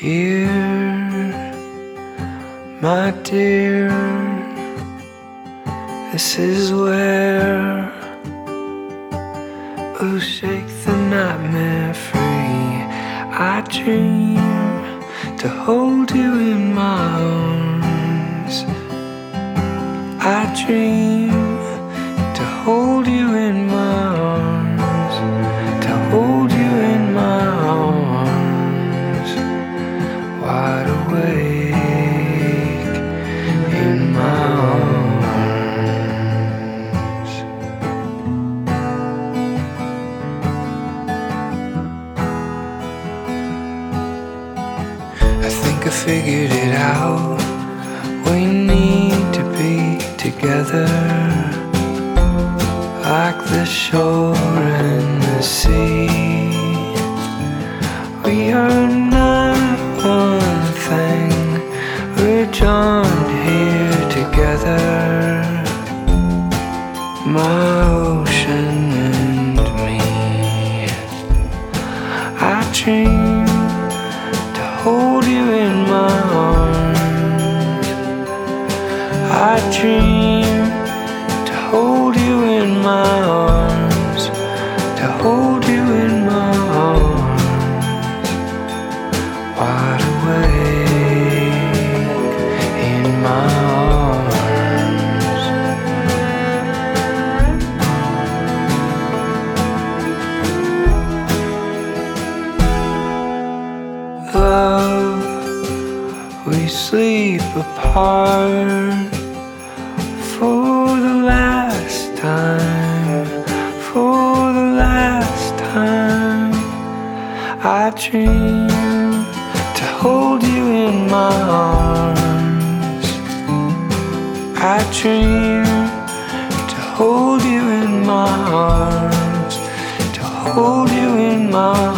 Here, my dear, this is where we'll shake the nightmare free. I dream to hold you in my arms. I dream to hold you in my arms, to hold you in my arms, wide awake in my arms. I think I figured it out. We need to be together, like the shore and the sea. We are not one thing, we're joined here together, my ocean and me. I dream to hold you in my arms. I dream to hold you in my arms, to hold you in my arms, wide awake in my arms. Love, we sleep apart for the last time, for the last time. I dream to hold you in my arms. I dream to hold you in my arms, to hold you in my arms.